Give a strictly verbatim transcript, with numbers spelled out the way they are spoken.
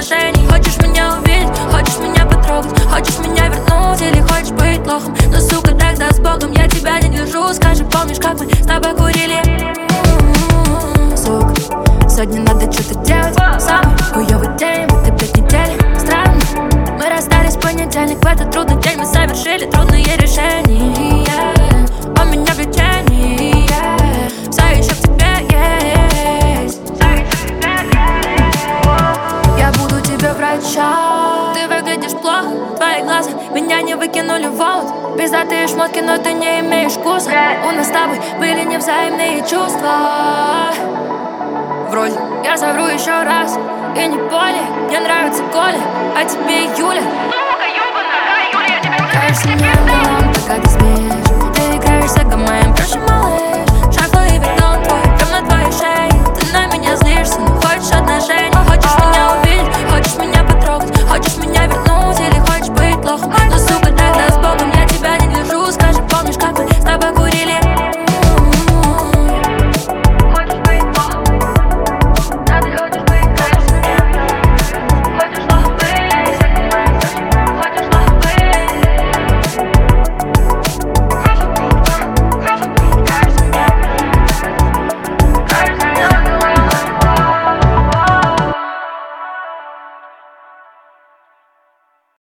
отношений. Хочешь меня увидеть, хочешь меня потрогать, хочешь меня вернуть или хочешь быть лохом. Но, сука, тогда с Богом я тебя не держу. Скажи, помнишь, как мы с тобой курили? Сука, сегодня надо что-то делать. Самый хуёвый день в этой пять недель. Странно, мы расстались в понедельник. В этот трудный день мы совершили трудные решения. У меня влечение, все еще в тебе есть. Я буду тебе врачом. Ты выглядишь плохо, твои глаза меня не выкинули в воду. Пиздатые шмотки, но ты не имеешь вкуса. У нас с тобой были невзаимные чувства. Вроде я совру еще раз, и не более. Мне нравится Коля, а тебе Юля. Кажется, мне милым, пока ты спишь. Ты играешь с эго моим, проще